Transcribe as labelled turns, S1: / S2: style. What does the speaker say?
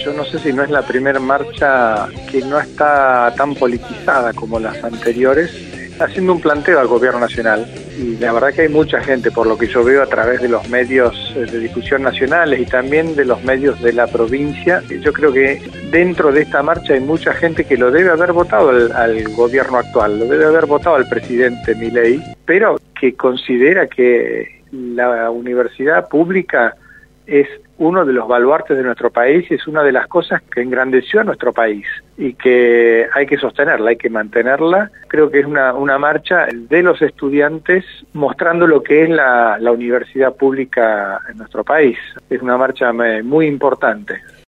S1: Yo no sé si no es la primera marcha que no está tan politizada como las anteriores, haciendo un planteo al gobierno nacional. Y la verdad que hay mucha gente, por lo que yo veo a través de los medios de difusión nacionales y también de los medios de la provincia. Yo creo que dentro de esta marcha hay mucha gente que lo debe haber votado al gobierno actual, lo debe haber votado al presidente Milei, pero que considera que la universidad pública es uno de los baluartes de nuestro país y es una de las cosas que engrandeció a nuestro país y que hay que sostenerla, hay que mantenerla. Creo que es una marcha de los estudiantes mostrando lo que es la universidad pública en nuestro país. Es una marcha muy importante.